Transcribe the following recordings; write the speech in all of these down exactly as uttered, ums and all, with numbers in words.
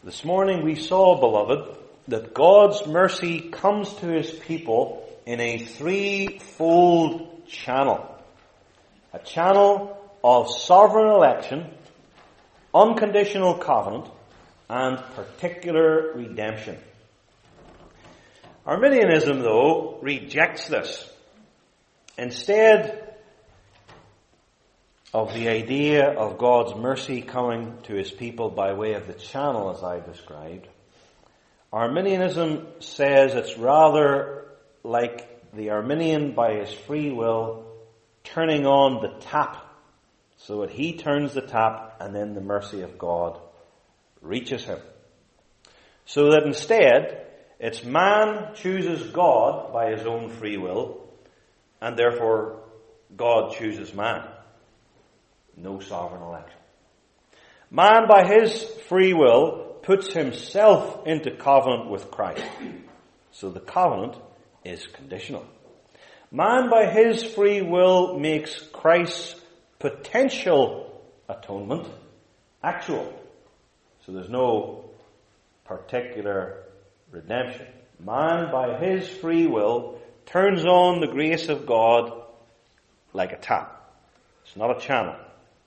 This morning we saw, beloved, that God's mercy comes to His people in a threefold channel. A channel of sovereign election, unconditional covenant, and particular redemption. Arminianism, though, rejects this. Instead of the idea of God's mercy coming to His people by way of the channel as I described, Arminianism says it's rather like the Arminian by his free will turning on the tap, so that he turns the tap and then the mercy of God reaches him. So that instead, it's man chooses God by his own free will, and therefore God chooses man. No sovereign election. Man by his free will puts himself into covenant with Christ. So the covenant is conditional. Man by his free will makes Christ's potential atonement actual. So there's no particular redemption. Man by his free will turns on the grace of God like a tap. It's not a channel.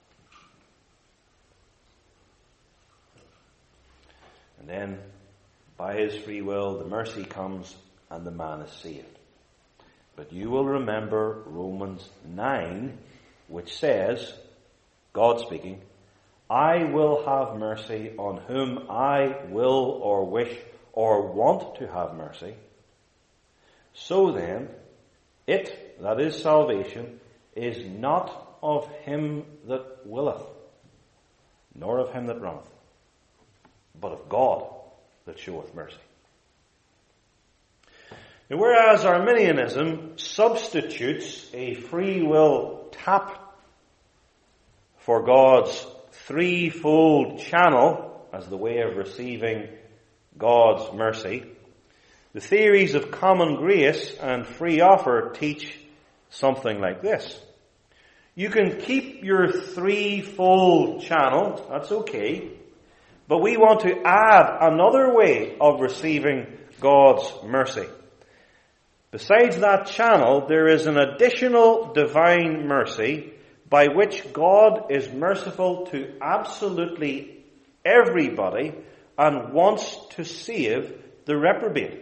And then, by his free will, the mercy comes and the man is saved. But you will remember Romans nine, which says, God speaking, I will have mercy on whom I will or wish or want to have mercy. So then, it, that is salvation, is not of him that willeth, nor of him that runneth, but of God that showeth mercy. Now, whereas Arminianism substitutes a free will tap for God's threefold channel as the way of receiving God's mercy, the theories of common grace and free offer teach something like this. You can keep your threefold channel, that's okay, but we want to add another way of receiving God's mercy. Besides that channel, there is an additional divine mercy by which God is merciful to absolutely everybody and wants to save the reprobate.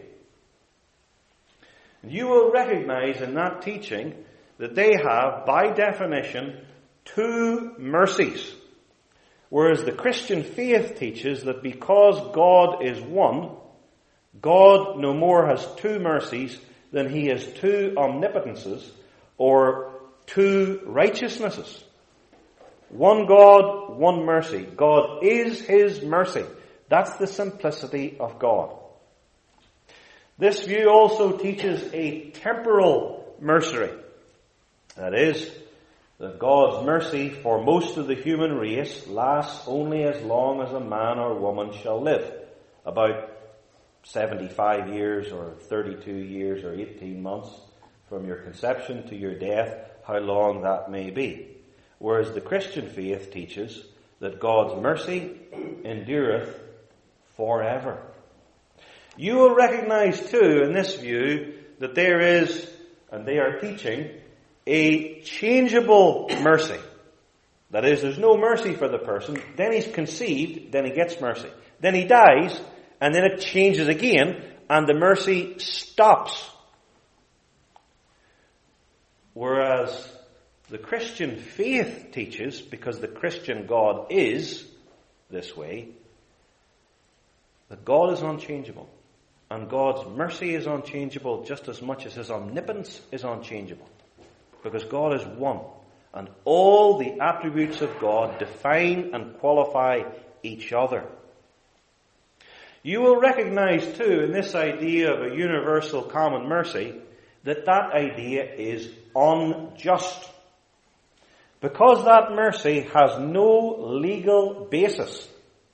You will recognize in that teaching that they have, by definition, two mercies. Whereas the Christian faith teaches that because God is one, God no more has two mercies than he has two omnipotences or two righteousnesses. One God, one mercy. God is his mercy. That's the simplicity of God. This view also teaches a temporal mercy. That is, that God's mercy for most of the human race lasts only as long as a man or woman shall live. About seventy-five years or thirty-two years or eighteen months from your conception to your death, how long that may be. Whereas the Christian faith teaches that God's mercy endureth forever. You will recognize too in this view that there is, and they are teaching, a changeable mercy. That is, there's no mercy for the person, then he's conceived, then he gets mercy. Then he dies, and then it changes again, and the mercy stops. Whereas the Christian faith teaches, because the Christian God is this way, that God is unchangeable. And God's mercy is unchangeable just as much as his omnipotence is unchangeable. Because God is one. And all the attributes of God define and qualify each other. You will recognize too in this idea of a universal common mercy that that idea is unjust. Because that mercy has no legal basis.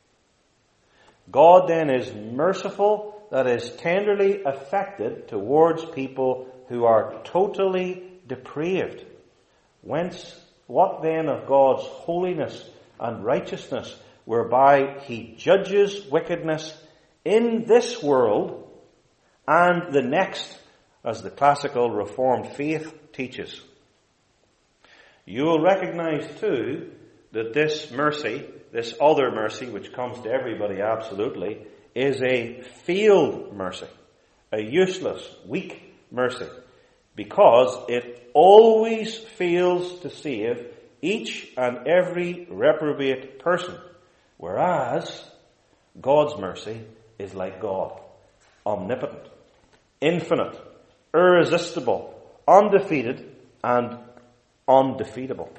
God then is merciful, that is tenderly affected towards people who are totally depraved. Whence, what then of God's holiness and righteousness whereby he judges wickedness in this world and the next, as the classical Reformed faith teaches. You will recognize too that this mercy, this other mercy which comes to everybody absolutely, is a failed mercy, a useless, weak mercy, because it always fails to save each and every reprobate person, whereas God's mercy is like God, omnipotent, infinite, irresistible, undefeated, and undefeatable.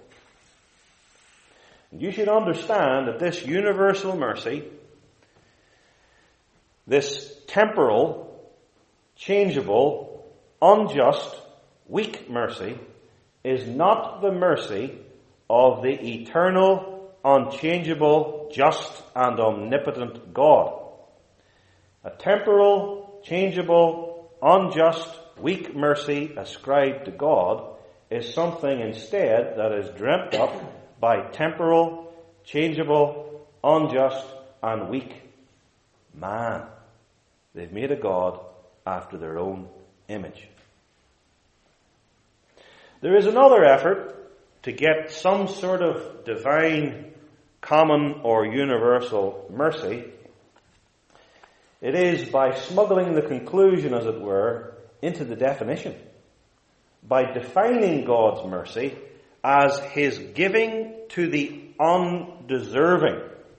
You should understand that this universal mercy, this temporal, changeable, unjust, weak mercy, is not the mercy of the eternal, unchangeable, just, and omnipotent God. A temporal, changeable, unjust, weak mercy ascribed to God is something instead that is dreamt up by temporal, changeable, unjust, and weak man. They've made a God after their own image. There is another effort to get some sort of divine, common, or universal mercy. It is by smuggling the conclusion, as it were, into the definition. By defining God's mercy as his giving to the undeserving.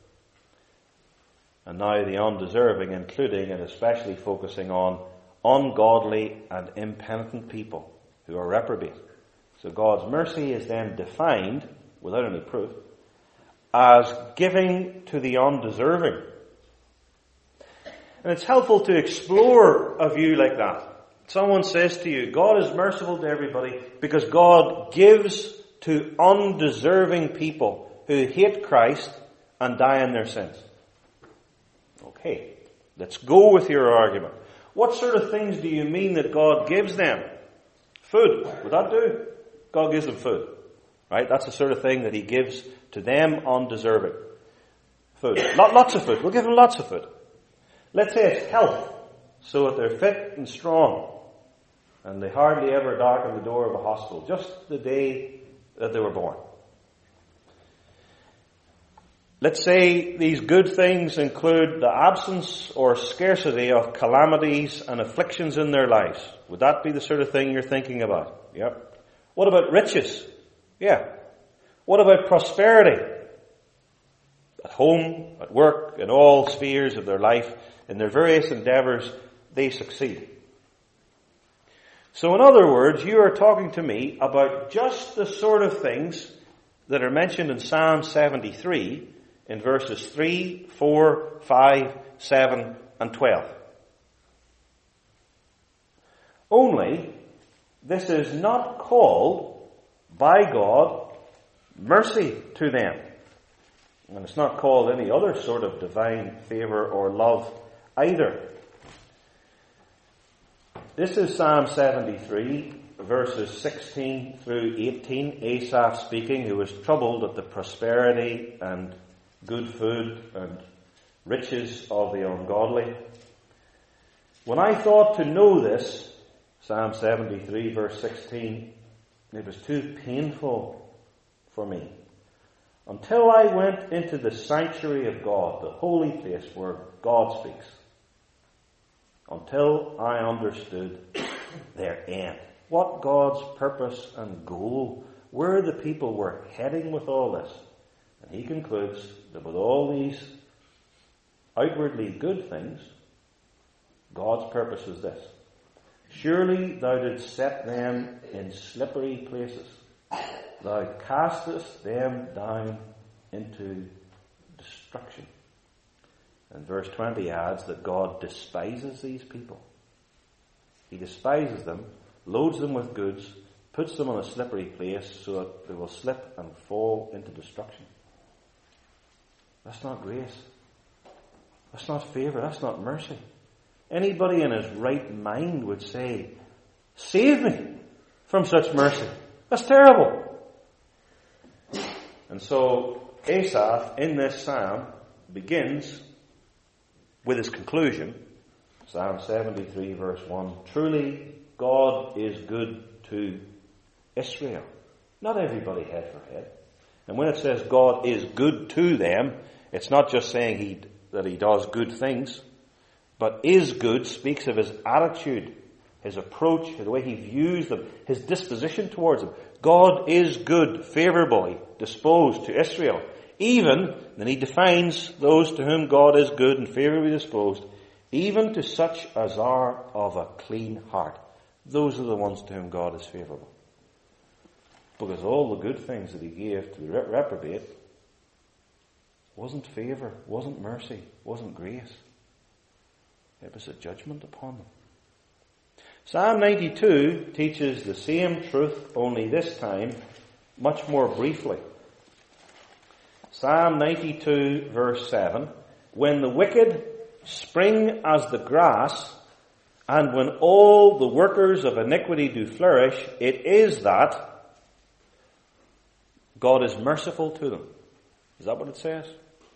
And now the undeserving, including and especially focusing on ungodly and impenitent people who are reprobate. So God's mercy is then defined, without any proof, as giving to the undeserving. And it's helpful to explore a view like that. Someone says to you, God is merciful to everybody because God gives to undeserving people who hate Christ and die in their sins. Okay, let's go with your argument. What sort of things do you mean that God gives them? Food, would that do? God gives them food, right? That's the sort of thing that he gives to them undeserving. Food, lots of food. We'll give them lots of food. Let's say it's health, so that they're fit and strong, and they hardly ever darken the door of a hospital, just the day that they were born. Let's say these good things include the absence or scarcity of calamities and afflictions in their lives. Would that be the sort of thing you're thinking about? Yep. What about riches? Yeah. What about prosperity? At home, at work, in all spheres of their life, in their various endeavors, they succeed. So in other words, you are talking to me about just the sort of things that are mentioned in Psalm seventy-three in verses three, four, five, seven, and twelve. Only, this is not called by God mercy to them. And it's not called any other sort of divine favor or love either. This is Psalm seventy-three, verses sixteen through eighteen. Asaph speaking, who was troubled at the prosperity and good food and riches of the ungodly. When I thought to know this, Psalm seventy-three, verse sixteen, it was too painful for me. Until I went into the sanctuary of God, the holy place where God speaks. Until I understood their end. What God's purpose and goal, where the people were heading with all this. And he concludes that with all these outwardly good things, God's purpose is this. Surely thou didst set them in slippery places. Thou castest them down into destruction. And verse twenty adds that God despises these people. He despises them, loads them with goods, puts them on a slippery place so that they will slip and fall into destruction. That's not grace. That's not favor. That's not mercy. Anybody in his right mind would say, save me from such mercy. That's terrible. And so Asaph, in this psalm, begins with his conclusion. Psalm seventy-three verse one. Truly God is good to Israel. Not everybody head for head. And when it says God is good to them, it's not just saying he, that he does good things, but is good speaks of his attitude, his approach, the way he views them, his disposition towards them. God is good, favorably disposed to Israel. Even, then he defines those to whom God is good and favorably disposed, even to such as are of a clean heart. Those are the ones to whom God is favorable. Because all the good things that he gave to the reprobate wasn't favor, wasn't mercy, wasn't grace. It was a judgment upon them. Psalm ninety-two teaches the same truth, only this time much more briefly. Psalm ninety-two verse seven. When the wicked spring as the grass, and when all the workers of iniquity do flourish, it is that God is merciful to them. Is that what it says?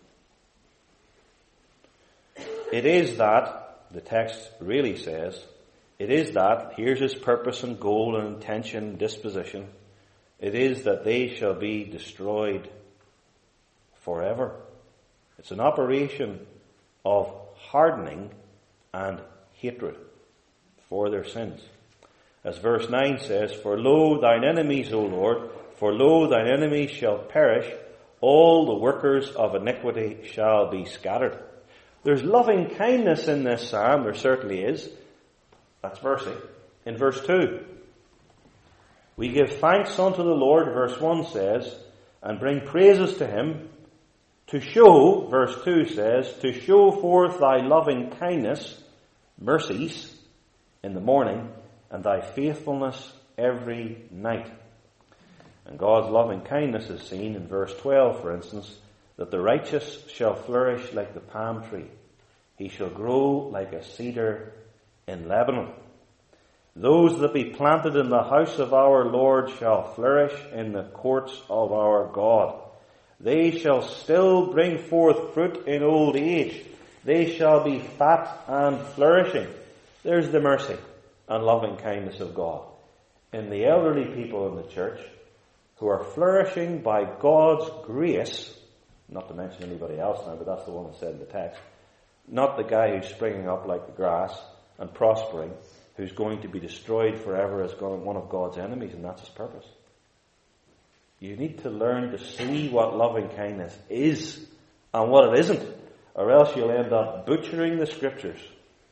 It is that, the text really says, it is that, here's his purpose and goal and intention and disposition, it is that they shall be destroyed forever. It's an operation of hardening and hatred for their sins. As verse nine says, For lo, thine enemies, O Lord, for lo, thine enemies shall perish, all the workers of iniquity shall be scattered. There's loving kindness in this psalm, there certainly is. That's mercy. In verse two, we give thanks unto the Lord, verse one says, and bring praises to him, to show, verse two says, to show forth thy loving kindness, mercies, in the morning, and thy faithfulness every night. And God's loving kindness is seen in verse twelve, for instance, that the righteous shall flourish like the palm tree. He shall grow like a cedar in Lebanon. Those that be planted in the house of our Lord shall flourish in the courts of our God. They shall still bring forth fruit in old age. They shall be fat and flourishing. There's the mercy and loving kindness of God. In the elderly people in the church, who are flourishing by God's grace, not to mention anybody else now, but that's the one that said in the text, not the guy who's springing up like the grass and prospering, who's going to be destroyed forever as one of God's enemies, and that's his purpose. You need to learn to see what loving kindness is and what it isn't, or else you'll end up butchering the scriptures.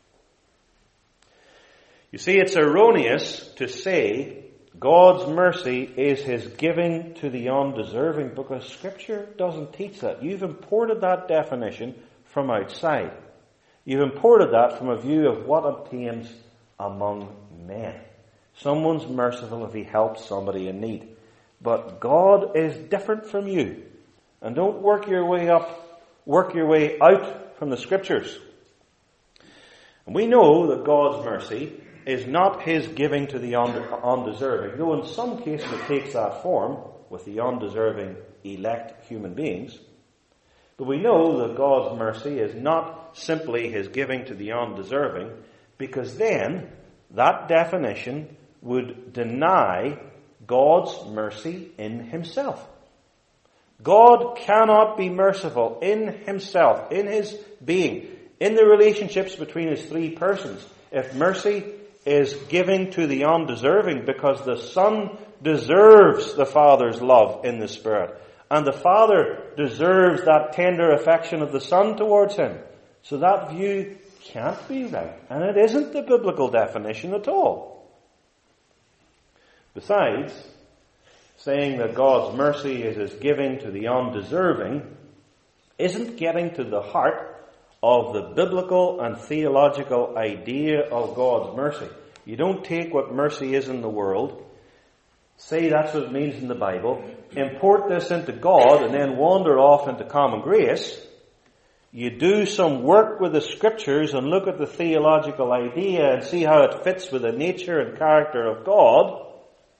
You see, it's erroneous to say God's mercy is his giving to the undeserving, because Scripture doesn't teach that. You've imported that definition from outside. You've imported that from a view of what obtains among men. Someone's merciful if he helps somebody in need. But God is different from you. And don't work your way up, work your way out from the Scriptures. And we know that God's mercy is not his giving to the undeserving, though in some cases it takes that form with the undeserving elect human beings. But we know that God's mercy is not simply his giving to the undeserving, because then that definition would deny God's mercy in himself. God cannot be merciful in himself, in his being, in the relationships between his three persons, if mercy is giving to the undeserving, because the Son deserves the Father's love in the Spirit. And the Father deserves that tender affection of the Son towards him. So that view can't be right. And it isn't the biblical definition at all. Besides, saying that God's mercy is his giving to the undeserving isn't getting to the heart of the biblical and theological idea of God's mercy. You don't take what mercy is in the world, say that's what it means in the Bible, import this into God, and then wander off into common grace. You do some work with the Scriptures and look at the theological idea and see how it fits with the nature and character of God.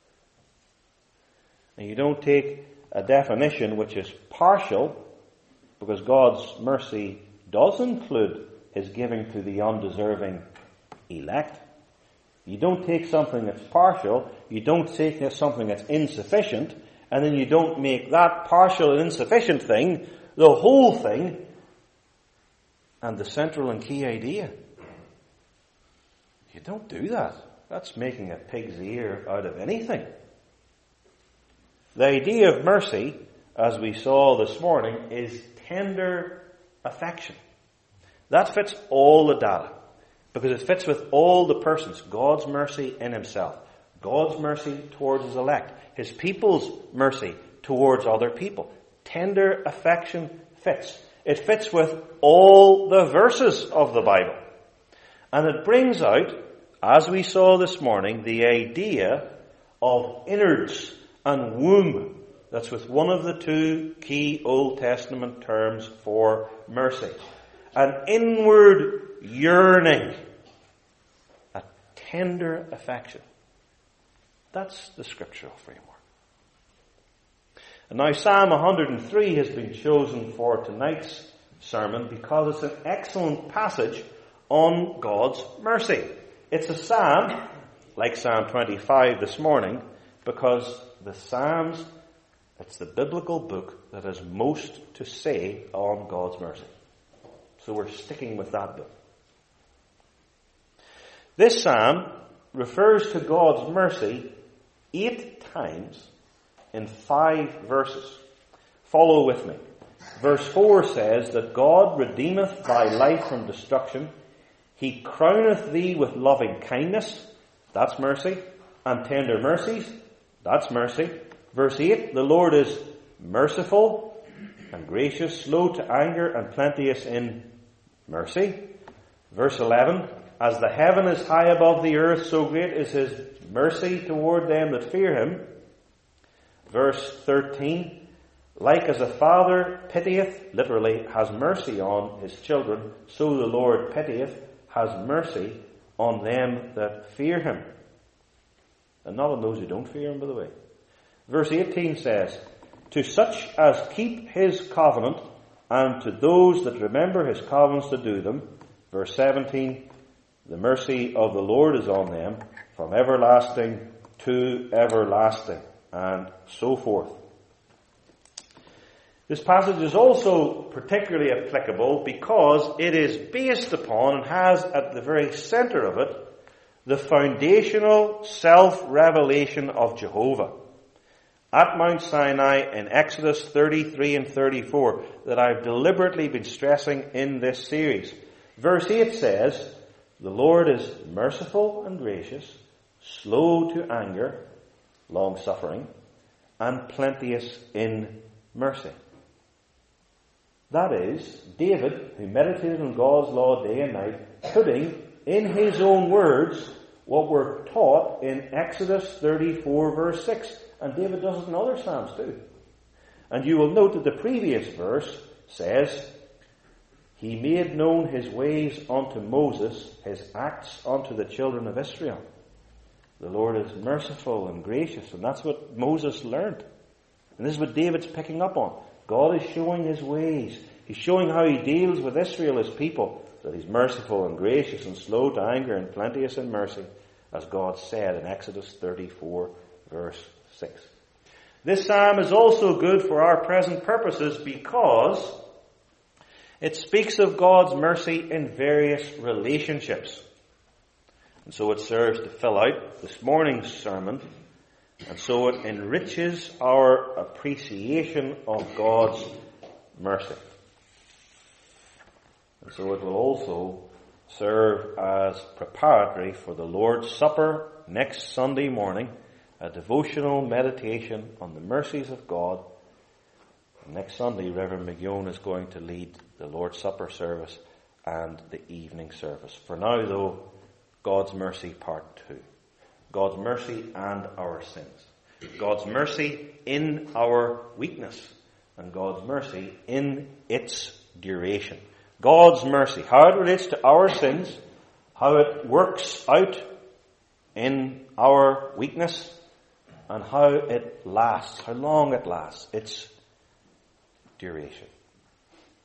And you don't take a definition which is partial because God's mercy does include his giving to the undeserving elect. You don't take something that's partial, you don't take something that's insufficient, and then you don't make that partial and insufficient thing the whole thing and the central and key idea. You don't do that. That's making a pig's ear out of anything. The idea of mercy, as we saw this morning, is tender affection. That fits all the data, because it fits with all the persons. God's mercy in himself, God's mercy towards his elect, his people's mercy towards other people. Tender affection fits. It fits with all the verses of the Bible. And it brings out, as we saw this morning, the idea of innards and womb. That's with one of the two key Old Testament terms for mercy. An inward yearning. A tender affection. That's the scriptural framework. And now Psalm one hundred three has been chosen for tonight's sermon because it's an excellent passage on God's mercy. It's a psalm, like Psalm twenty-five this morning, because the Psalms, it's the biblical book that has most to say on God's mercy. So we're sticking with that book. This psalm refers to God's mercy eight times in five verses. Follow with me. Verse four says that God redeemeth thy life from destruction. He crowneth thee with loving kindness. That's mercy. And tender mercies. That's mercy. Verse eight, the Lord is merciful and gracious, slow to anger and plenteous in mercy. Verse eleven, as the heaven is high above the earth, so great is his mercy toward them that fear him. Verse thirteen, like as a father pitieth, literally has mercy on his children, so the Lord pitieth, has mercy on them that fear him. And not on those who don't fear him, by the way. Verse eighteen says, to such as keep his covenant, and to those that remember his covenants to do them. Verse seventeen, the mercy of the Lord is on them, from everlasting to everlasting, and so forth. This passage is also particularly applicable because it is based upon and has at the very center of it the foundational self-revelation of Jehovah at Mount Sinai in Exodus thirty-three and thirty-four that I've deliberately been stressing in this series. Verse eight says, the Lord is merciful and gracious, slow to anger, long-suffering, and plenteous in mercy. That is, David, who meditated on God's law day and night, putting in his own words what were taught in Exodus thirty-four verse six. And David does it in other Psalms too. And you will note that the previous verse says, he made known his ways unto Moses, his acts unto the children of Israel. The Lord is merciful and gracious, and that's what Moses learned. And this is what David's picking up on. God is showing his ways. He's showing how he deals with Israel, his people, that he's merciful and gracious and slow to anger and plenteous in mercy, as God said in Exodus thirty-four verse six. This psalm is also good for our present purposes because it speaks of God's mercy in various relationships. And so it serves to fill out this morning's sermon. And so it enriches our appreciation of God's mercy. And so it will also serve as preparatory for the Lord's Supper next Sunday morning, a devotional meditation on the mercies of God. Next Sunday, Reverend McGeown is going to lead the Lord's Supper service and the evening service. For now, though, God's mercy part two. God's mercy and our sins. God's mercy in our weakness. And God's mercy in its duration. God's mercy, how it relates to our sins, how it works out in our weakness, and how it lasts, how long it lasts, its duration.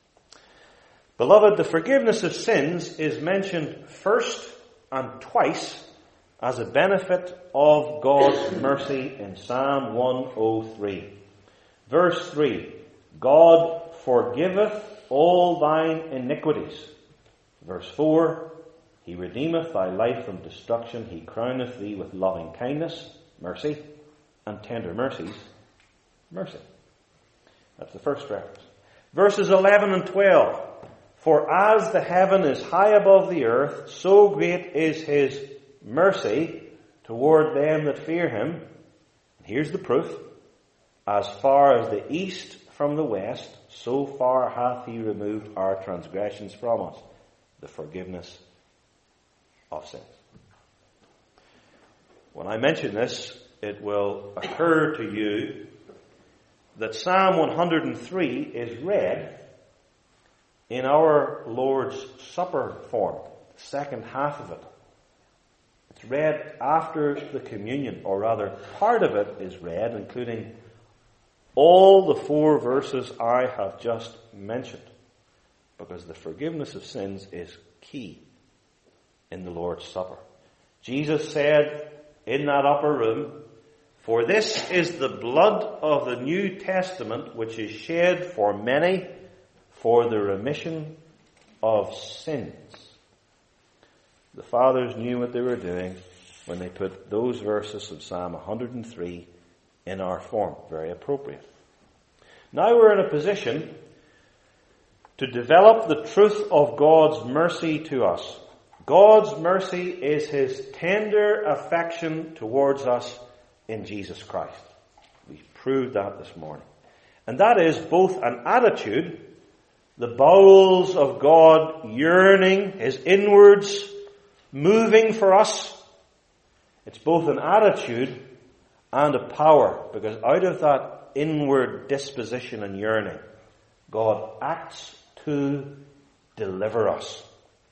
Beloved, the forgiveness of sins is mentioned first and twice as a benefit of God's mercy in Psalm one oh three. Verse three, God forgiveth all thine iniquities. Verse four, He redeemeth thy life from destruction. He crowneth thee with loving kindness, mercy, and tender mercies, mercy. That's the first reference. Verses eleven and twelve. For as the heaven is high above the earth, so great is His mercy toward them that fear Him. Here's the proof. As far as the east from the west, so far hath He removed our transgressions from us. The forgiveness of sins. When I mention this, it will occur to you that Psalm one hundred three is read in our Lord's Supper form, the second half of it. It's read after the communion, or rather part of it is read, including all the four verses I have just mentioned, because the forgiveness of sins is key in the Lord's Supper. Jesus said in that upper room, for this is the blood of the New Testament, which is shed for many for the remission of sins. The fathers knew what they were doing when they put those verses of Psalm one hundred three in our form. Very appropriate. Now we're in a position to develop the truth of God's mercy to us. God's mercy is His tender affection towards us in Jesus Christ. We proved that this morning. And that is both an attitude, the bowels of God yearning, His inwards moving for us. It's both an attitude and a power, because out of that inward disposition and yearning, God acts to deliver us.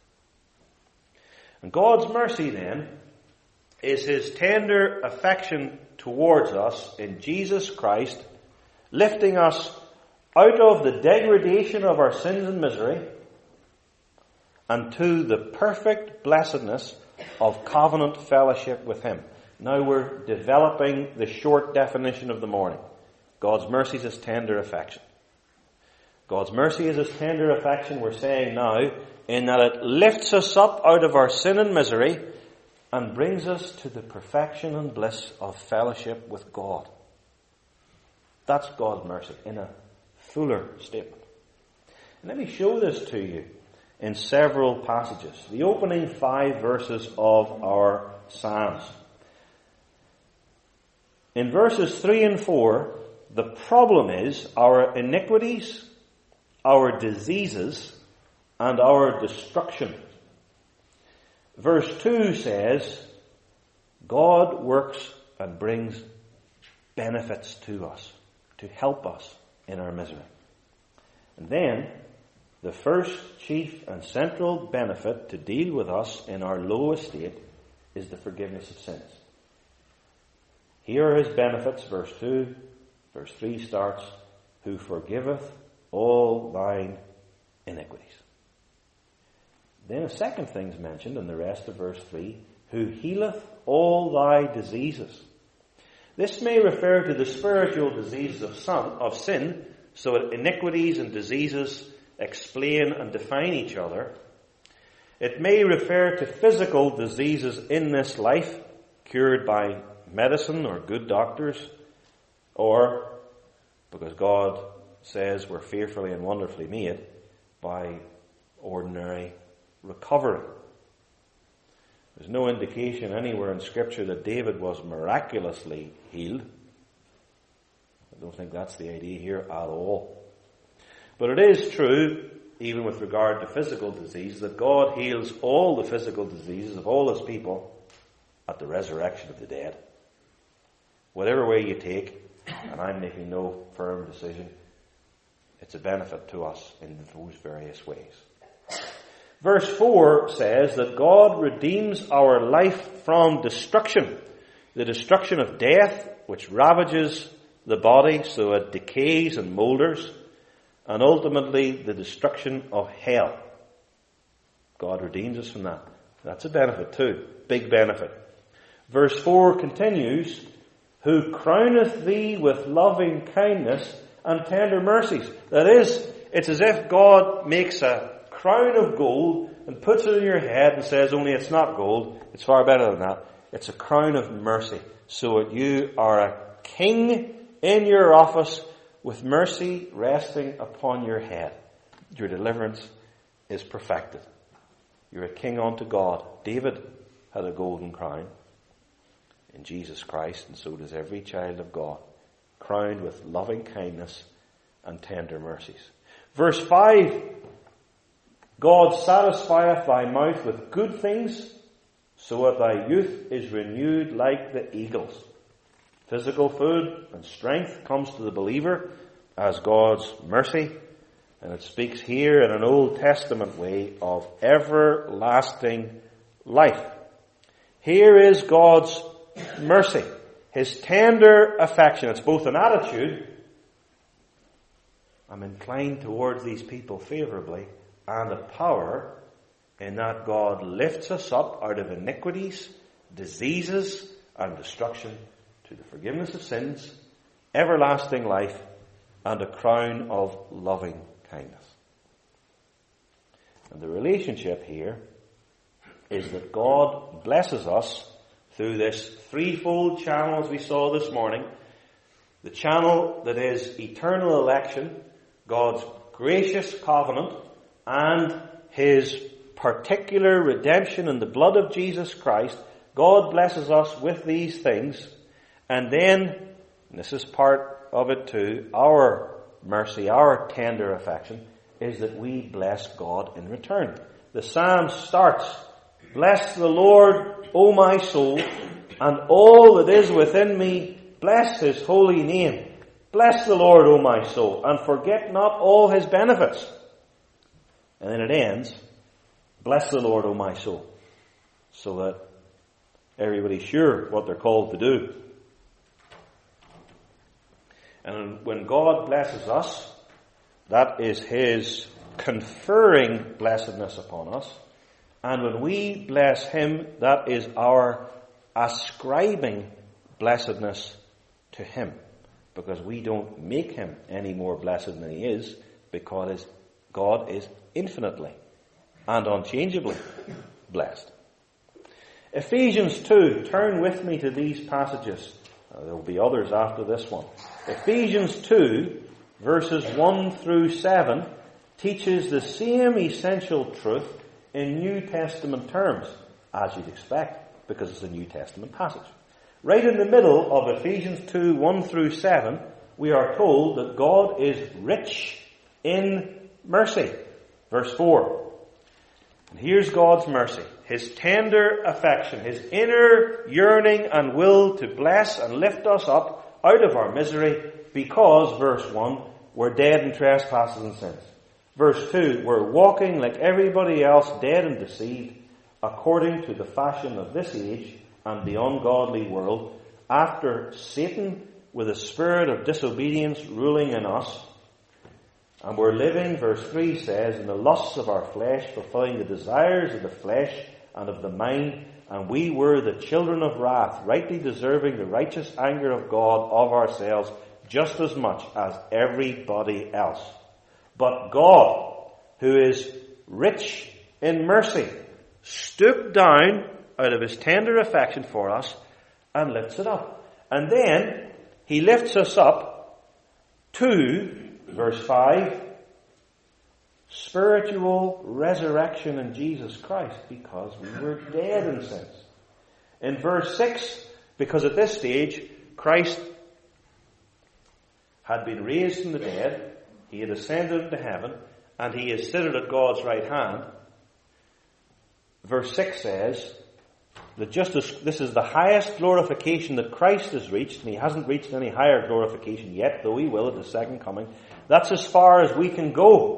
And God's mercy then is His tender affection towards us in Jesus Christ, lifting us out of the degradation of our sins and misery and to the perfect blessedness of covenant fellowship with Him. Now we're developing the short definition of the morning. God's mercy is His tender affection. God's mercy is His tender affection, we're saying now, in that it lifts us up out of our sin and misery and brings us to the perfection and bliss of fellowship with God. That's God's mercy in a fuller statement. And let me show this to you in several passages. The opening five verses of our Psalms. In verses three and four, the problem is our iniquities, our diseases, and our destruction. Verse two says, God works and brings benefits to us, to help us in our misery. And then, the first, chief, and central benefit to deal with us in our low estate is the forgiveness of sins. Here are His benefits, verse two. Verse three starts, who forgiveth all thine iniquities. Then a second thing is mentioned in the rest of verse three, who healeth all thy diseases. This may refer to the spiritual diseases of, son, of sin, so that iniquities and diseases explain and define each other. It may refer to physical diseases in this life, cured by medicine or good doctors, or, because God says we're fearfully and wonderfully made, by ordinary recovery. There's no indication anywhere in Scripture that David was miraculously healed. I don't think that's the idea here at all. But it is true, even with regard to physical disease, that God heals all the physical diseases of all His people at the resurrection of the dead. Whatever way you take, and I'm making no firm decision, it's a benefit to us in those various ways. Verse four says that God redeems our life from destruction. The destruction of death, which ravages the body so it decays and moulders, and ultimately the destruction of hell. God redeems us from that. That's a benefit too. Big benefit. Verse four continues, who crowneth thee with loving kindness and tender mercies. That is, it's as if God makes a crown of gold and puts it on your head and says, only it's not gold, it's far better than that. It's a crown of mercy, so that you are a king in your office with mercy resting upon your head. Your deliverance is perfected. You're a king unto God. David had a golden crown in Jesus Christ, and so does every child of God, crowned with loving kindness and tender mercies. Verse five, God satisfieth thy mouth with good things, so that thy youth is renewed like the eagles. Physical food and strength comes to the believer as God's mercy, and it speaks here in an Old Testament way of everlasting life. Here is God's mercy, His tender affection. It's both an attitude, I'm inclined towards these people favorably, and a power in that God lifts us up out of iniquities, diseases, and destruction to the forgiveness of sins, everlasting life, and a crown of loving kindness. And the relationship here is that God blesses us through this threefold channel, as we saw this morning. The channel that is eternal election, God's gracious covenant, and His particular redemption in the blood of Jesus Christ. God blesses us with these things. And then, and this is part of it too, our mercy, our tender affection, is that we bless God in return. The psalm starts, bless the Lord, O my soul, and all that is within me, bless His holy name. Bless the Lord, O my soul, and forget not all His benefits. And then it ends, bless the Lord, O my soul, so that everybody's sure what they're called to do. And when God blesses us, that is His conferring blessedness upon us. And when we bless Him, that is our ascribing blessedness to Him. Because we don't make Him any more blessed than He is, because God is infinitely and unchangeably blessed. Ephesians two, turn with me to these passages. Uh, there will be others after this one. Ephesians two, verses one through seven, teaches the same essential truth in New Testament terms, as you'd expect, because it's a New Testament passage. Right in the middle of Ephesians two, one through seven, we are told that God is rich in mercy. Verse four. And here's God's mercy. His tender affection, His inner yearning and will to bless and lift us up out of our misery, because, verse one, we're dead in trespasses and sins. Verse two, we're walking like everybody else, dead and deceived, according to the fashion of this age and the ungodly world, after Satan with a spirit of disobedience ruling in us. And we're living, verse three says, in the lusts of our flesh, fulfilling the desires of the flesh and of the mind, and we were the children of wrath, rightly deserving the righteous anger of God of ourselves, just as much as everybody else. But God, who is rich in mercy, stooped down out of His tender affection for us and lifts it up. And then He lifts us up to, verse five, spiritual resurrection in Jesus Christ, because we were dead in sins. In verse six, because at this stage Christ had been raised from the dead, He had ascended into heaven, and He is seated at God's right hand. Verse six says that just as this is the highest glorification that Christ has reached, and He hasn't reached any higher glorification yet, though He will at His second coming, that's as far as we can go.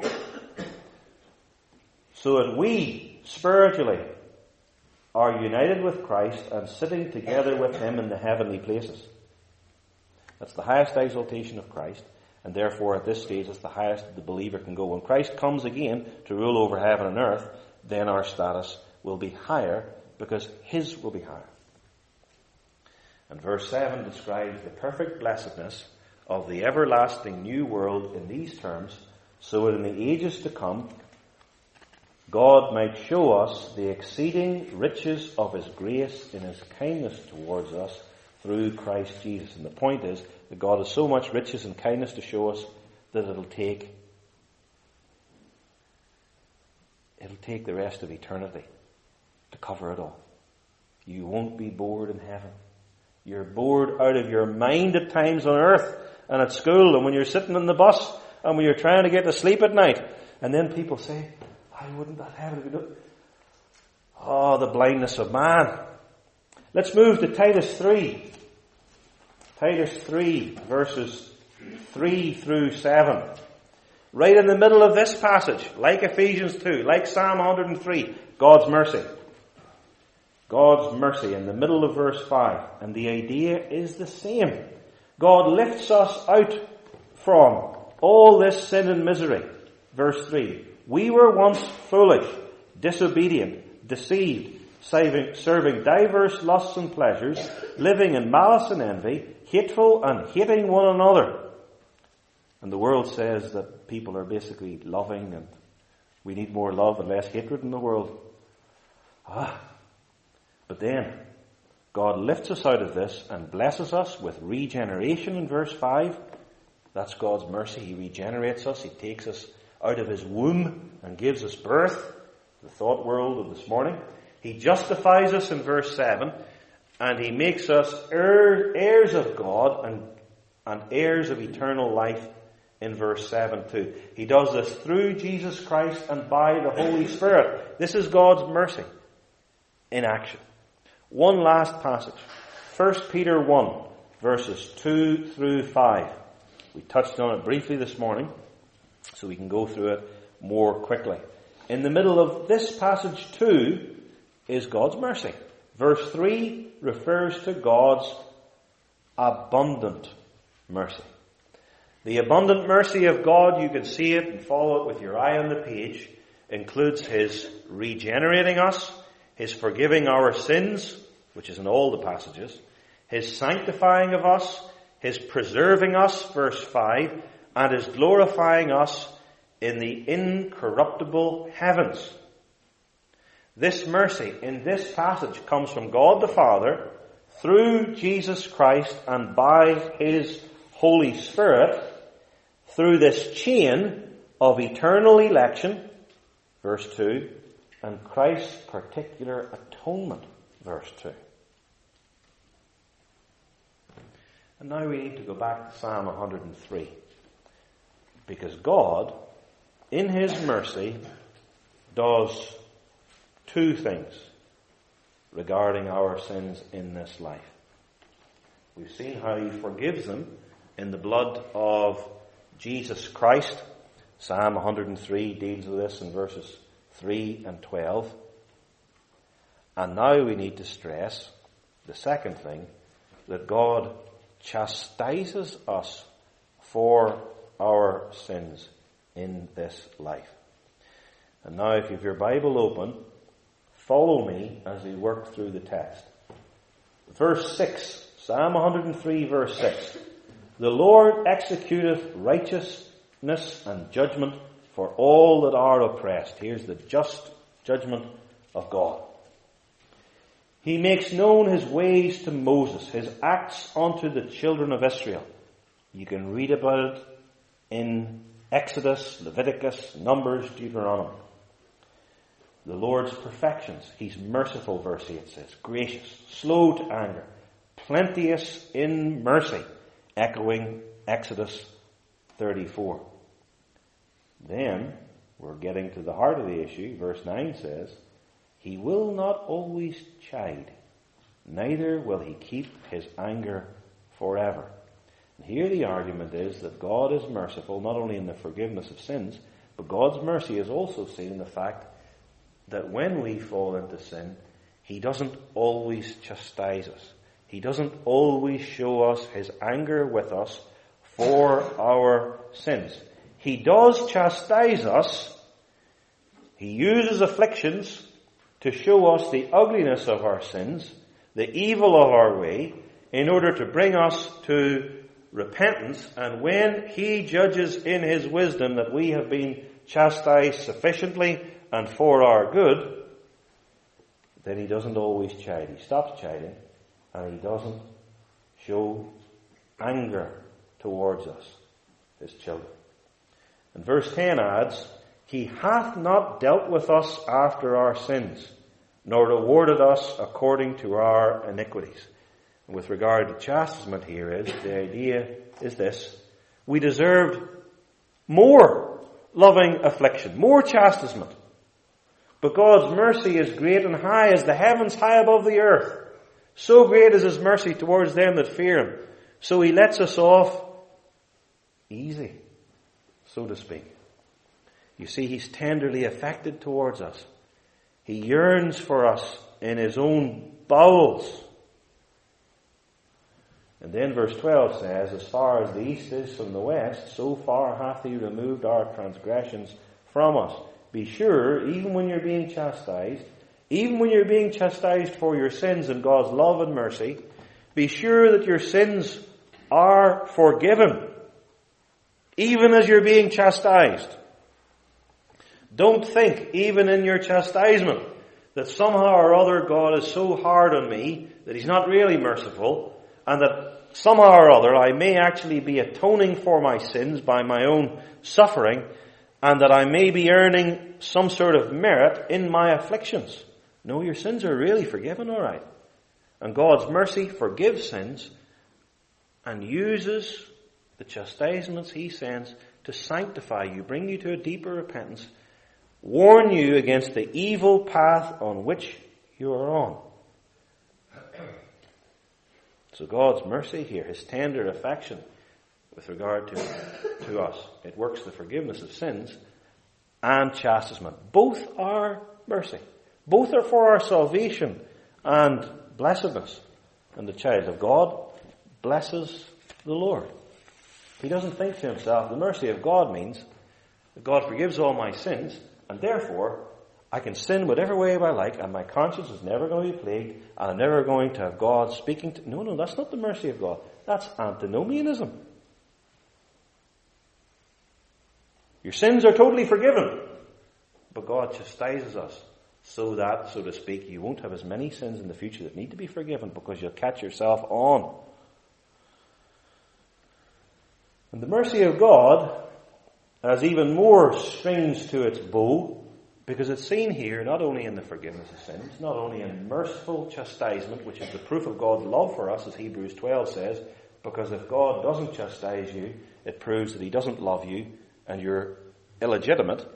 So that we, spiritually, are united with Christ and sitting together with Him in the heavenly places. That's the highest exaltation of Christ. And therefore, at this stage, it's the highest that the believer can go. When Christ comes again to rule over heaven and earth, then our status will be higher, because his will be higher. And verse seven describes the perfect blessedness of the everlasting new world in these terms, so that in the ages to come, God might show us the exceeding riches of his grace in his kindness towards us through Christ Jesus. And the point is that God has so much riches and kindness to show us that it'll take it'll take the rest of eternity to cover it all. You won't be bored in heaven. You're bored out of your mind at times on earth and at school, and when you're sitting in the bus and when you're trying to get to sleep at night. And then people say, "Why wouldn't that heaven be done?" Oh, the blindness of man. Let's move to Titus three. Titus three, verses three through seven. Right in the middle of this passage, like Ephesians two, like Psalm one hundred three, God's mercy. God's mercy in the middle of verse five. And the idea is the same. God lifts us out from all this sin and misery. Verse three. We were once foolish, disobedient, deceived, serving, serving diverse lusts and pleasures, living in malice and envy, hateful and hating one another. And the world says that people are basically loving, and we need more love and less hatred in the world. Ah. But then, God lifts us out of this and blesses us with regeneration in verse five. That's God's mercy. He regenerates us. He takes us out of his womb and gives us birth. The thought world of this morning. He justifies us in verse seven, and he makes us heir, heirs of God and, and heirs of eternal life in verse seven too. He does this through Jesus Christ and by the Holy Spirit. This is God's mercy in action. One last passage. First Peter one, verses two through five. We touched on it briefly this morning, so we can go through it more quickly. In the middle of this passage too is God's mercy. Verse three refers to God's abundant mercy. The abundant mercy of God, you can see it and follow it with your eye on the page, includes his regenerating us, his forgiving our sins, which is in all the passages, his sanctifying of us, his preserving us, verse five, and his glorifying us in the incorruptible heavens. This mercy in this passage comes from God the Father through Jesus Christ and by his Holy Spirit through this chain of eternal election, verse two, and Christ's particular atonement, verse two. And now we need to go back to Psalm one hundred three. Because God, in his mercy, does two things regarding our sins in this life. We've seen how he forgives them in the blood of Jesus Christ. Psalm one hundred three deals with this in verses three and twelve. And now we need to stress the second thing, that God chastises us for our sins in this life. And now if you have your Bible open, follow me as we work through the text. Verse six, Psalm one hundred three, verse six. The Lord executeth righteousness and judgment for all that are oppressed. Here's the just judgment of God. He makes known his ways to Moses, his acts unto the children of Israel. You can read about it in Exodus, Leviticus, Numbers, Deuteronomy. The Lord's perfections. He's merciful, verse eight says. Gracious, slow to anger, plenteous in mercy. Echoing Exodus thirty-four. Then, we're getting to the heart of the issue. Verse nine says, he will not always chide, neither will he keep his anger forever. And here the argument is that God is merciful not only in the forgiveness of sins, but God's mercy is also seen in the fact that when we fall into sin, he doesn't always chastise us. He doesn't always show us his anger with us for our sins. He does chastise us. He uses afflictions to show us the ugliness of our sins, the evil of our way, in order to bring us to repentance. And when He judges in His wisdom that we have been chastised sufficiently and for our good, then He doesn't always chide. He stops chiding, and He doesn't show anger towards us, His children. And verse ten adds, He hath not dealt with us after our sins, nor rewarded us according to our iniquities. And with regard to chastisement here is, the idea is this: we deserved more loving affliction, more chastisement. But God's mercy is great and high as the heavens high above the earth. So great is His mercy towards them that fear Him. So He lets us off easy, so to speak. You see, He's tenderly affected towards us. He yearns for us in His own bowels. And then verse twelve says, as far as the east is from the west, so far hath He removed our transgressions from us. Be sure, even when you're being chastised, even when you're being chastised for your sins in God's love and mercy, be sure that your sins are forgiven, even as you're being chastised. Don't think, even in your chastisement, that somehow or other God is so hard on me that He's not really merciful, and that somehow or other I may actually be atoning for my sins by my own suffering, and that I may be earning some sort of merit in my afflictions. No, your sins are really forgiven, all right. And God's mercy forgives sins and uses the chastisements He sends to sanctify you, bring you to a deeper repentance, warn you against the evil path on which you are on. So God's mercy here, His tender affection with regard to, to us, it works the forgiveness of sins and chastisement. Both are mercy. Both are for our salvation and blessedness. And the child of God blesses the Lord. He doesn't think to himself, the mercy of God means that God forgives all my sins, and therefore I can sin whatever way I like, and my conscience is never going to be plagued, and I'm never going to have God speaking to... No, no, that's not the mercy of God. That's antinomianism. Your sins are totally forgiven, but God chastises us so that, so to speak, you won't have as many sins in the future that need to be forgiven, because you'll catch yourself on. And the mercy of God has even more strings to its bow, because it's seen here not only in the forgiveness of sins, not only in merciful chastisement, which is the proof of God's love for us, as Hebrews twelve says, because if God doesn't chastise you, it proves that He doesn't love you and you're illegitimate.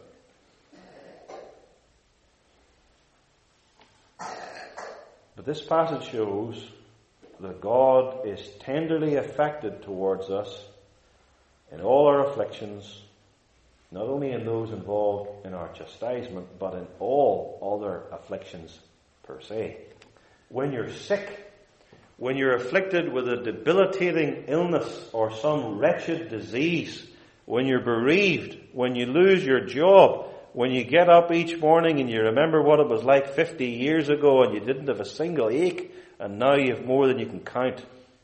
But this passage shows that God is tenderly affected towards us in all our afflictions, not only in those involved in our chastisement, but in all other afflictions per se. When you're sick, when you're afflicted with a debilitating illness or some wretched disease, when you're bereaved, when you lose your job, when you get up each morning and you remember what it was like fifty years ago and you didn't have a single ache and now you have more than you can count,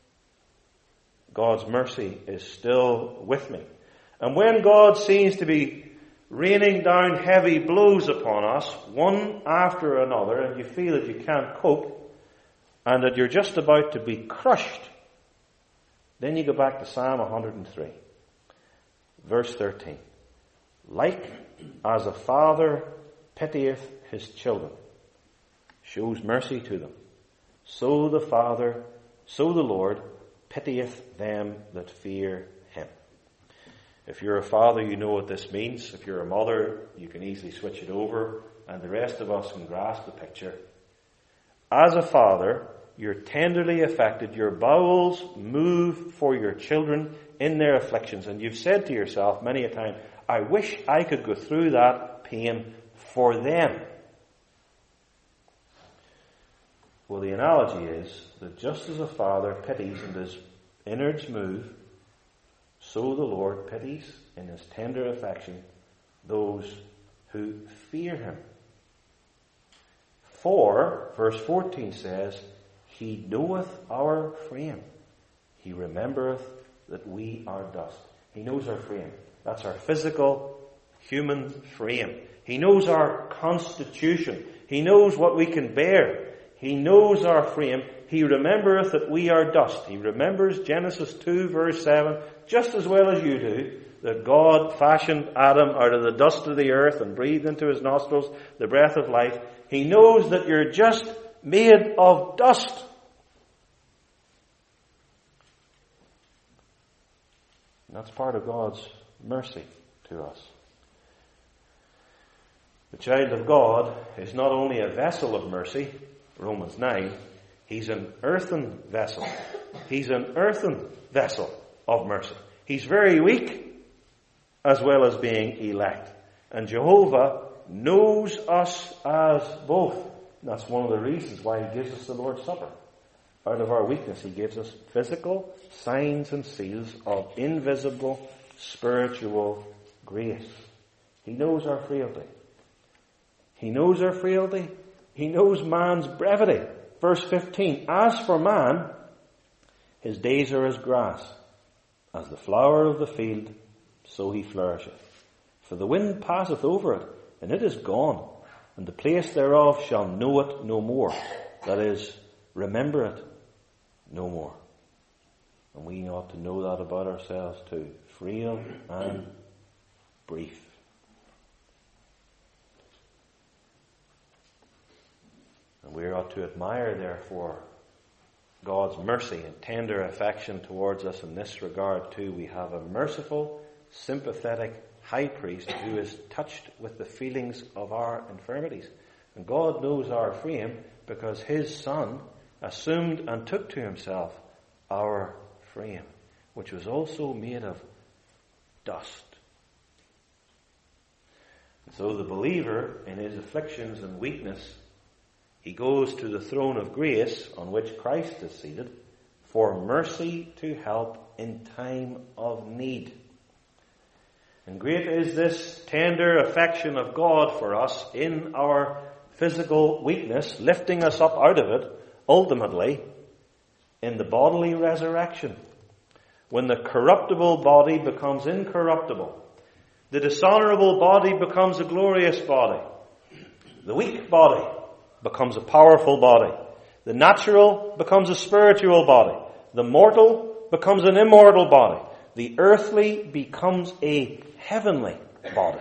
God's mercy is still with me. And when God seems to be raining down heavy blows upon us, one after another, and you feel that you can't cope and that you're just about to be crushed, then you go back to Psalm one hundred three, verse thirteen. Like as a father pitieth his children, shows mercy to them, so the Father, so the Lord pitieth them that fear Him. If you're a father, you know what this means. If you're a mother, you can easily switch it over, and the rest of us can grasp the picture. As a father, you're tenderly affected. Your bowels move for your children in their afflictions. And you've said to yourself many a time, I wish I could go through that pain for them. Well, the analogy is that just as a father pities and his innards move, so the Lord pities in his tender affection those who fear him. For, verse fourteen says, he knoweth our frame. He remembereth that we are dust. He knows our frame. That's our physical, human frame. He knows our constitution. He knows what we can bear. He knows our frame. He remembereth that we are dust. He remembers Genesis two verse seven just as well as you do, that God fashioned Adam out of the dust of the earth and breathed into his nostrils the breath of life. He knows that you're just made of dust. And that's part of God's mercy to us. The child of God is not only a vessel of mercy, Romans nine, he's an earthen vessel. He's an earthen vessel of mercy. He's very weak as well as being elect. And Jehovah knows us as both. And that's one of the reasons why he gives us the Lord's Supper. Out of our weakness, he gives us physical signs and seals of invisible spiritual grace. He knows our frailty. He knows our frailty. He knows man's brevity. Verse fifteen, as for man, his days are as grass, as the flower of the field, so he flourisheth. For the wind passeth over it, and it is gone, and the place thereof shall know it no more. That is, remember it no more. And we ought to know that about ourselves too. Frail and brief. And we ought to admire, therefore, God's mercy and tender affection towards us in this regard too. We have a merciful, sympathetic high priest who is touched with the feelings of our infirmities. And God knows our frame because his Son assumed and took to himself our frame, which was also made of dust. And so the believer, in his afflictions and weakness, he goes to the throne of grace on which Christ is seated for mercy to help in time of need. And great is this tender affection of God for us in our physical weakness, lifting us up out of it, ultimately, in the bodily resurrection. When the corruptible body becomes incorruptible, the dishonorable body becomes a glorious body, the weak body becomes a powerful body, the natural becomes a spiritual body, the mortal becomes an immortal body, the earthly becomes a heavenly body.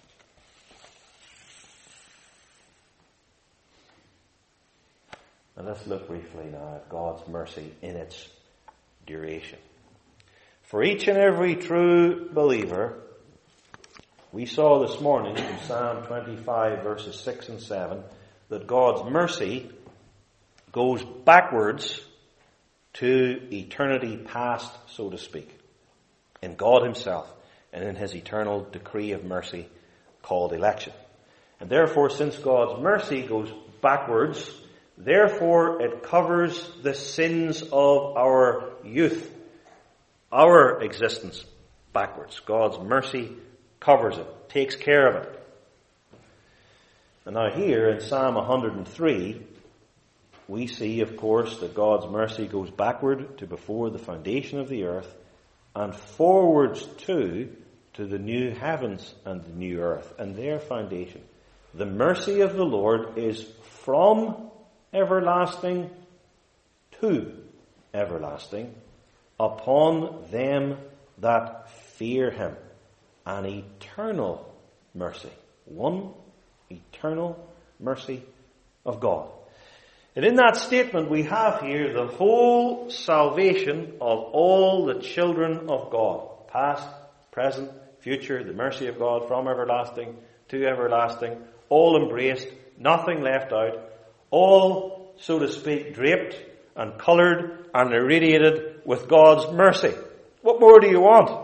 And let's look briefly now at God's mercy in its duration. For each and every true believer, we saw this morning in Psalm twenty-five verses six and seven that God's mercy goes backwards to eternity past, so to speak, in God himself and in his eternal decree of mercy called election. And therefore, since God's mercy goes backwards, therefore it covers the sins of our youth, our existence backwards. God's mercy covers it, takes care of it. And now here in Psalm one hundred three, we see, of course, that God's mercy goes backward to before the foundation of the earth and forwards to, to the new heavens and the new earth and their foundation. The mercy of the Lord is from everlasting to everlasting upon them that fear him. An eternal mercy. One eternal mercy of God. And in that statement we have here the whole salvation of all the children of God. Past, present, future, the mercy of God from everlasting to everlasting. All embraced, nothing left out. All, so to speak, draped and coloured and irradiated with God's mercy. What more do you want?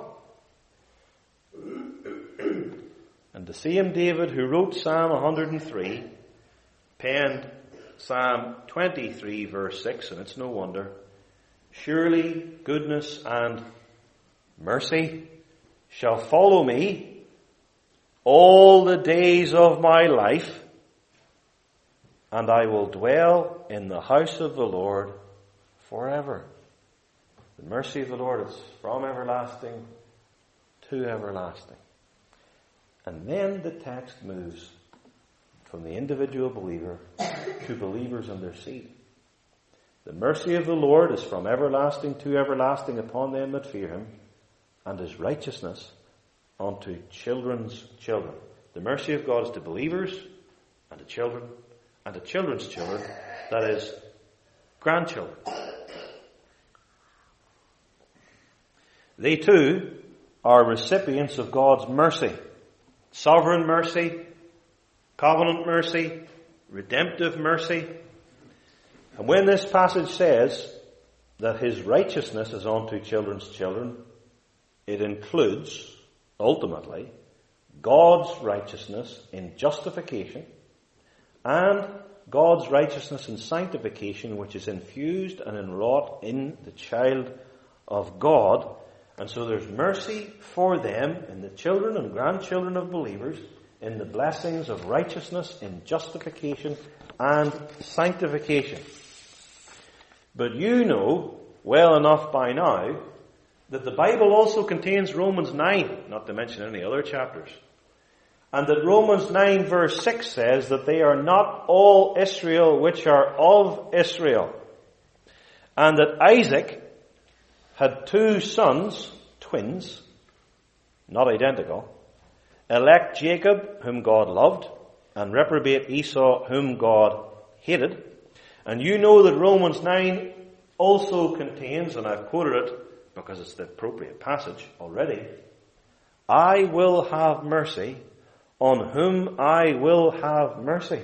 And the same David who wrote Psalm one hundred three penned Psalm twenty-three verse six, and it's no wonder. Surely goodness and mercy shall follow me all the days of my life, and I will dwell in the house of the Lord forever. The mercy of the Lord is from everlasting to everlasting. And then the text moves from the individual believer to believers and their seed. The mercy of the Lord is from everlasting to everlasting upon them that fear him, and his righteousness unto children's children. The mercy of God is to believers and to children and to children's children, that is, grandchildren. They too are recipients of God's mercy. Sovereign mercy, covenant mercy, redemptive mercy. And when this passage says that his righteousness is unto children's children, it includes, ultimately, God's righteousness in justification and God's righteousness in sanctification, which is infused and enwrought in the child of God. And so there's mercy for them in the children and grandchildren of believers, in the blessings of righteousness in justification and sanctification. But you know well enough by now that the Bible also contains Romans nine, not to mention any other chapters. And that Romans nine verse six says that they are not all Israel which are of Israel. And that Isaac had two sons, twins, not identical, elect Jacob, whom God loved, and reprobate Esau, whom God hated. And you know that Romans nine also contains, and I've quoted it because it's the appropriate passage already, I will have mercy on whom I will have mercy.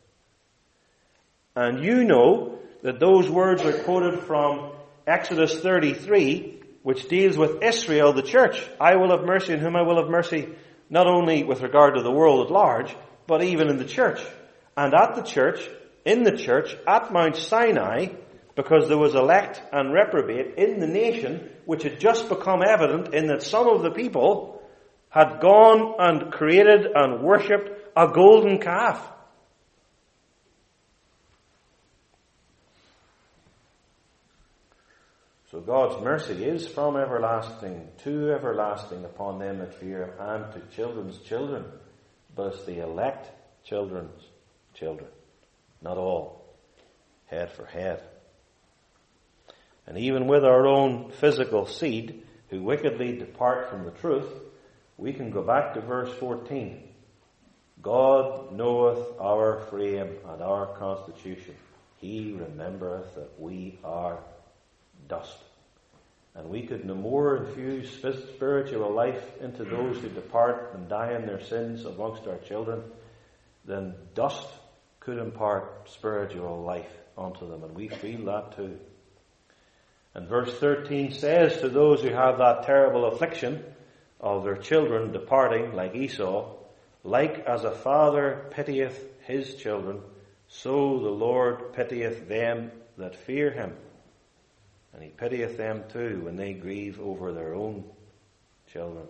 And you know that those words are quoted from Exodus thirty-three, which deals with Israel, the church. I will have mercy on whom I will have mercy, not only with regard to the world at large, but even in the church. And at the church, in the church, at Mount Sinai, because there was elect and reprobate in the nation, which had just become evident in that some of the people had gone and created and worshipped a golden calf. So God's mercy is from everlasting to everlasting upon them that fear him, and to children's children, but it's the elect children's children, not all, head for head. And even with our own physical seed, who wickedly depart from the truth, we can go back to verse fourteen. God knoweth our frame and our constitution. He remembereth that we are dust. And we could no more infuse spiritual life into those who depart and die in their sins amongst our children than dust could impart spiritual life unto them. And we feel that too. And verse thirteen says to those who have that terrible affliction of their children departing like Esau, like as a father pitieth his children, so the Lord pitieth them that fear him. And he pitieth them too when they grieve over their own children.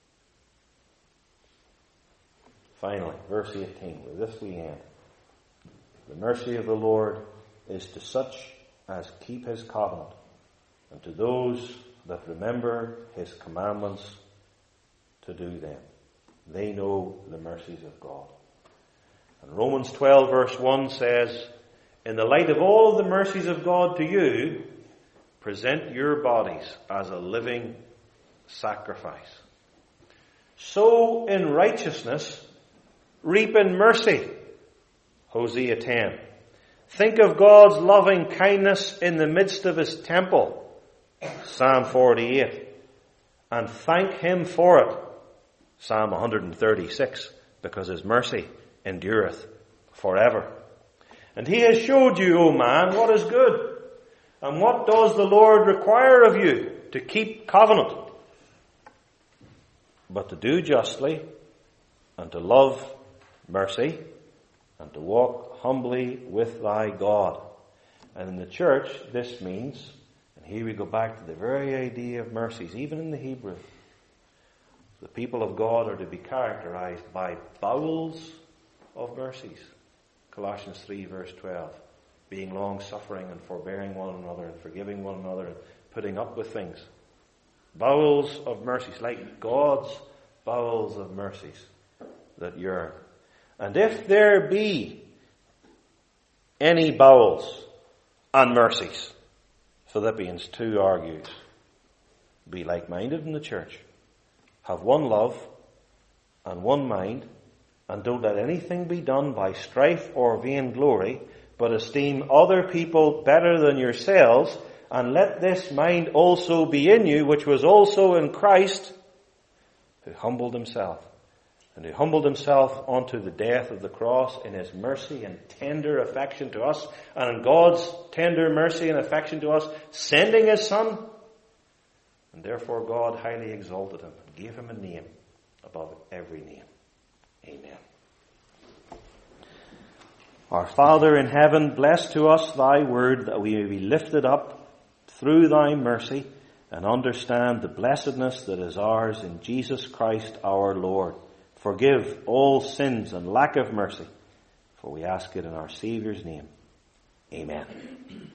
Finally, verse eighteen, with this we end. The mercy of the Lord is to such as keep his covenant, and to those that remember his commandments to do them. They know the mercies of God. And Romans twelve verse one says, in the light of all of the mercies of God to you, present your bodies as a living sacrifice. Sow in righteousness, reap in mercy. Hosea ten. Think of God's loving kindness in the midst of his temple. Psalm forty-eight. And thank him for it. Psalm one thirty-six. Because his mercy endureth forever. And he has showed you, O man, what is good. And what does the Lord require of you? To keep covenant, but to do justly, and to love mercy, and to walk humbly with thy God. And in the church, this means, and Here we go back to the very idea of mercies, even in the Hebrew. The people of God are to be characterized by bowels of mercies. Colossians three verse twelve. Being long-suffering and forbearing one another and forgiving one another and putting up with things. Bowels of mercies, like God's bowels of mercies that yearn. And if there be any bowels and mercies, Philippians two argues, be like-minded in the church. Have one love and one mind, and don't let anything be done by strife or vainglory, but esteem other people better than yourselves, and let this mind also be in you, which was also in Christ, who humbled himself, and who humbled himself unto the death of the cross in his mercy and tender affection to us, and in God's tender mercy and affection to us, sending his Son. And therefore God highly exalted him and gave him a name above every name. Amen. Our Father in heaven, bless to us thy word, that we may be lifted up through thy mercy and understand the blessedness that is ours in Jesus Christ our Lord. Forgive all sins and lack of mercy, for we ask it in our Saviour's name. Amen.